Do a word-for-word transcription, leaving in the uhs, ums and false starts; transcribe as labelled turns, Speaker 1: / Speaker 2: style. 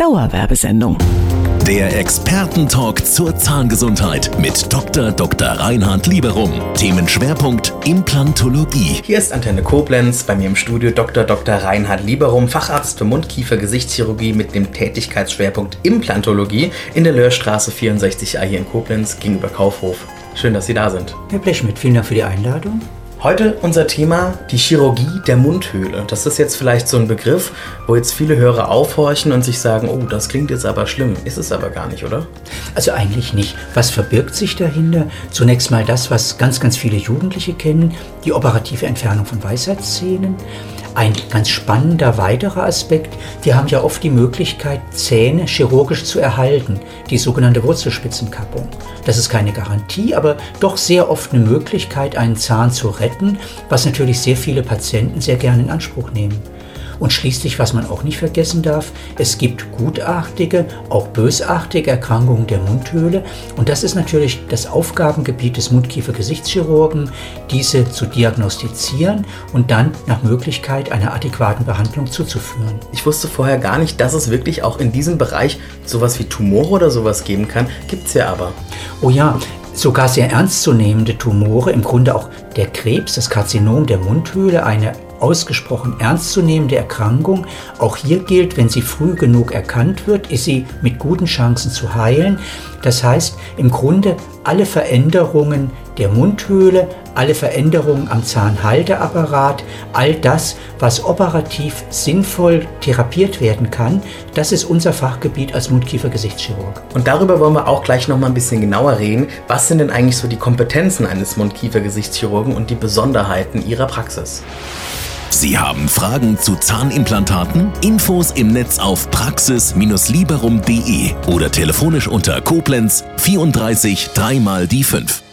Speaker 1: Dauerwerbesendung.
Speaker 2: Der Expertentalk zur Zahngesundheit mit Doktor Doktor Reinhard Lieberum. Themenschwerpunkt Implantologie.
Speaker 3: Hier ist Antenne Koblenz, bei mir im Studio Doktor Doktor Reinhard Lieberum, Facharzt für Mund-Kiefer-Gesichtschirurgie mit dem Tätigkeitsschwerpunkt Implantologie in der Löhrstraße vierundsechzig a hier in Koblenz gegenüber Kaufhof. Schön, dass Sie da sind.
Speaker 4: Herr Blechschmidt, vielen Dank für die Einladung.
Speaker 3: Heute unser Thema, die Chirurgie der Mundhöhle. Das ist jetzt vielleicht so ein Begriff, wo jetzt viele Hörer aufhorchen und sich sagen, oh, das klingt jetzt aber schlimm. Ist es aber gar nicht, oder?
Speaker 4: Also eigentlich nicht. Was verbirgt sich dahinter? Zunächst mal das, was ganz, ganz viele Jugendliche kennen, die operative Entfernung von Weisheitszähnen. Ein ganz spannender weiterer Aspekt, wir haben ja oft die Möglichkeit, Zähne chirurgisch zu erhalten, die sogenannte Wurzelspitzenkappung. Das ist keine Garantie, aber doch sehr oft eine Möglichkeit, einen Zahn zu retten, was natürlich sehr viele Patienten sehr gerne in Anspruch nehmen. Und schließlich, was man auch nicht vergessen darf, es gibt gutartige, auch bösartige Erkrankungen der Mundhöhle. Und das ist natürlich das Aufgabengebiet des Mund-Kiefer-Gesichtschirurgen, diese zu diagnostizieren und dann nach Möglichkeit einer adäquaten Behandlung zuzuführen.
Speaker 3: Ich wusste vorher gar nicht, dass es wirklich auch in diesem Bereich sowas wie Tumore oder sowas geben kann. Gibt's ja aber.
Speaker 4: Oh ja, sogar sehr ernstzunehmende Tumore, im Grunde auch der Krebs, das Karzinom der Mundhöhle, eine ausgesprochen ernstzunehmende Erkrankung. Auch hier gilt, wenn sie früh genug erkannt wird, ist sie mit guten Chancen zu heilen. Das heißt, im Grunde alle Veränderungen der Mundhöhle, alle Veränderungen am Zahnhalteapparat, all das, was operativ sinnvoll therapiert werden kann, das ist unser Fachgebiet als Mund-Kiefer-Gesichtschirurg.
Speaker 3: Und darüber wollen wir auch gleich noch mal ein bisschen genauer reden. Was sind denn eigentlich so die Kompetenzen eines Mund-Kiefer-Gesichtschirurgen und die Besonderheiten ihrer Praxis?
Speaker 2: Sie haben Fragen zu Zahnimplantaten? Infos im Netz auf praxis Bindestrich lieberum punkt de oder telefonisch unter Koblenz vierunddreißig drei mal die fünf.